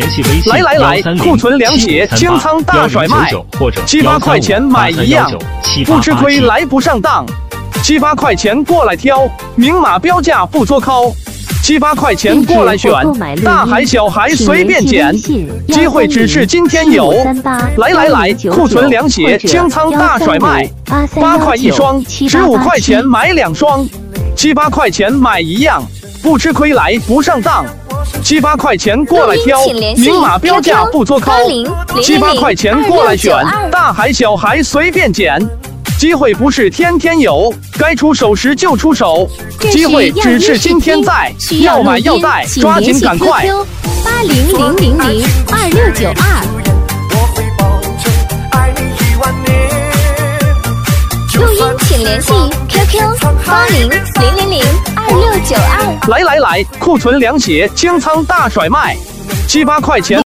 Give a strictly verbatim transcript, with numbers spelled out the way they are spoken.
联系微信来来来，库存凉鞋清仓大甩卖，七八块钱买一样，不吃亏来不上当。七八块钱过来挑，明码标价不作靠。七八块钱过来选，大孩小孩随便捡，机会只是今天有。来来来，库存凉鞋清仓大甩卖，八块一双，十五块钱买两双，七八块钱买一样，不吃亏来不上当。七八块钱过来挑，明码标价不作靠。七八块钱过来选，大孩小孩随便捡。机会不是天天有，该出手时就出手，机会只是今天在，要买要带，抓紧赶快。 八零零零零二六九二。录音请联系 Q Q 八零零零零二六九二。 来来来，库存凉鞋清仓大甩卖，七八块钱。